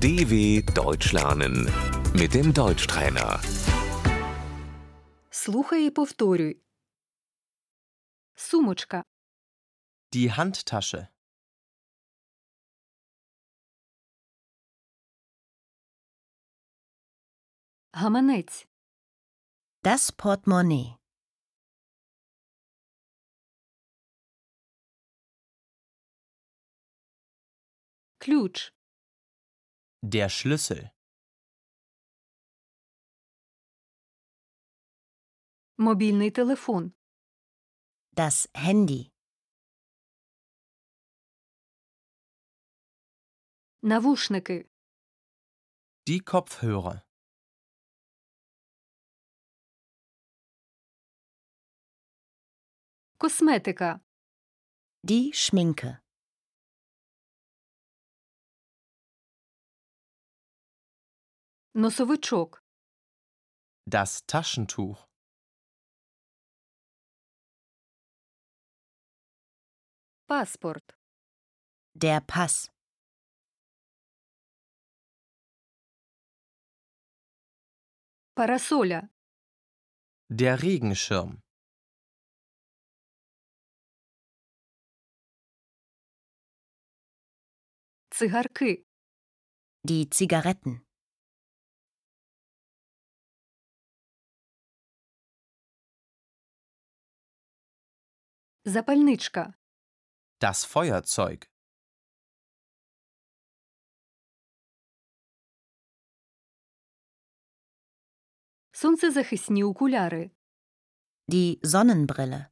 DW Deutsch lernen mit dem Deutschtrainer. Слухай і повторюй. Сумочка, Die Handtasche. гаманець, Das Portemonnaie. ключ, Der Schlüssel. мобільний телефон, Das Handy. навушники, Die Kopfhörer. косметика, Die Schminke. носовичок, Das Taschentuch. паспорт, Der Pass. парасоля, Der Regenschirm. цигарки, Die Zigaretten. запальничка, Das Feuerzeug. сонцезахисні окуляри, Die Sonnenbrille.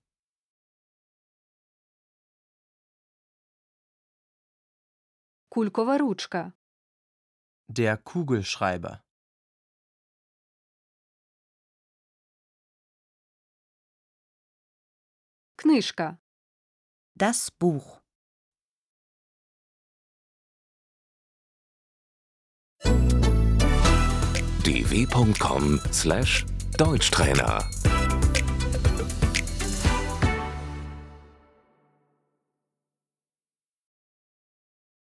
кулькова ручка, Der Kugelschreiber. книжка, Das Buch. dw.com/Deutschtrainer